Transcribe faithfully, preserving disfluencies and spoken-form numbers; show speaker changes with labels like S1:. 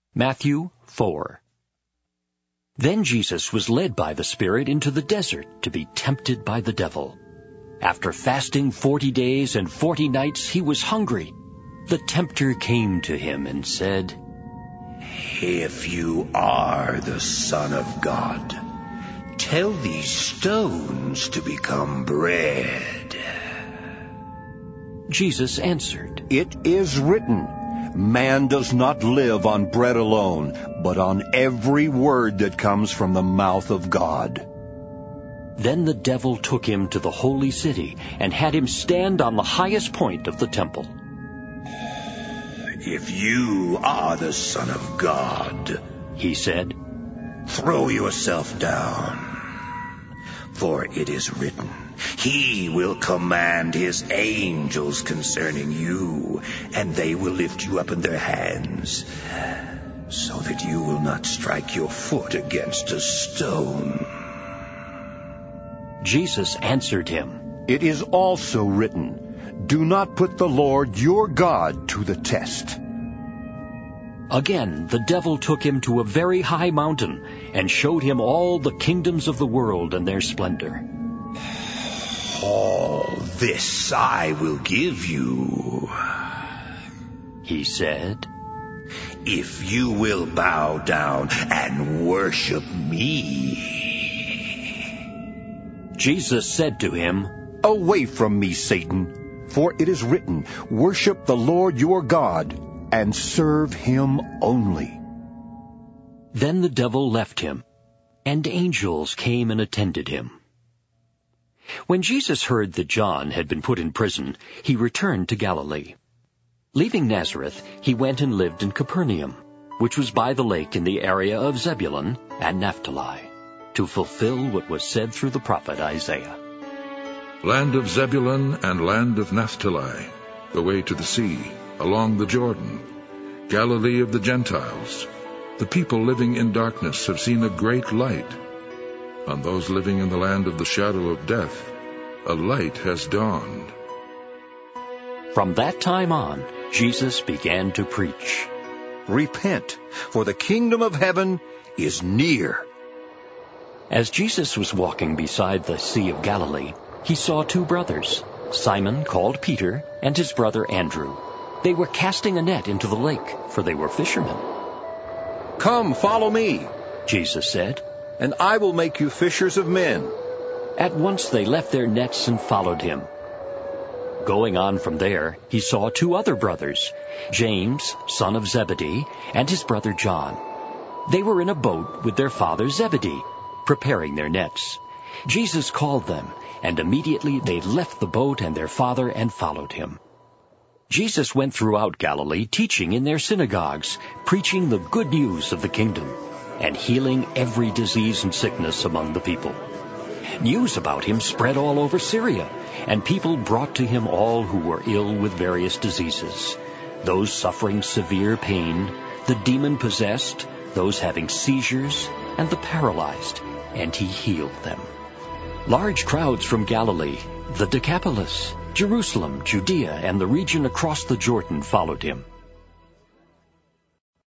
S1: Matthew four. Then Jesus was led by the Spirit into the desert to be tempted by the devil. After fasting forty days and forty nights, he was hungry. The tempter came to him and said,
S2: "If you are the Son of God, tell these stones to become bread."
S1: Jesus answered,
S3: "It is written, man does not live on bread alone, but on every word that comes from the mouth of God."
S1: Then the devil took him to the holy city and had him stand on the highest point of the temple.
S2: "If you are the Son of God,"
S1: he said,
S2: "throw yourself down. For it is written, He will command His angels concerning you, and they will lift you up in their hands, so that you will not strike your foot against a stone."
S1: Jesus answered him,
S3: "It is also written, do not put the Lord your God to the test."
S1: Again the devil took him to a very high mountain and showed him all the kingdoms of the world and their splendor.
S2: "All this I will give you,"
S1: he said,
S2: "if you will bow down and worship me."
S1: Jesus said to him,
S3: "Away from me, Satan, for it is written, worship the Lord your God and serve him only."
S1: Then the devil left him, and angels came and attended him. When Jesus heard that John had been put in prison, he returned to Galilee. Leaving Nazareth, he went and lived in Capernaum, which was by the lake in the area of Zebulun and Naphtali, to fulfill what was said through the prophet Isaiah.
S4: Land of Zebulun and land of Naphtali, the way to the sea, along the Jordan, Galilee of the Gentiles. The people living in darkness have seen a great light. On those living in the land of the shadow of death, a light has dawned.
S1: From that time on, Jesus began to preach,
S3: "Repent, for the kingdom of heaven is near."
S1: As Jesus was walking beside the Sea of Galilee, he saw two brothers, Simon called Peter and his brother Andrew. They were casting a net into the lake, for they were fishermen.
S3: "Come, follow me,"
S1: Jesus said,
S3: "and I will make you fishers of men."
S1: At once they left their nets and followed him. Going on from there, he saw two other brothers, James, son of Zebedee, and his brother John. They were in a boat with their father Zebedee, preparing their nets. Jesus called them, and immediately they left the boat and their father and followed him. Jesus went throughout Galilee, teaching in their synagogues, preaching the good news of the kingdom, and healing every disease and sickness among the people. News about him spread all over Syria, and people brought to him all who were ill with various diseases, those suffering severe pain, the demon-possessed, those having seizures, and the paralyzed, and he healed them. Large crowds from Galilee, the Decapolis, Jerusalem, Judea, and the region across the Jordan followed him.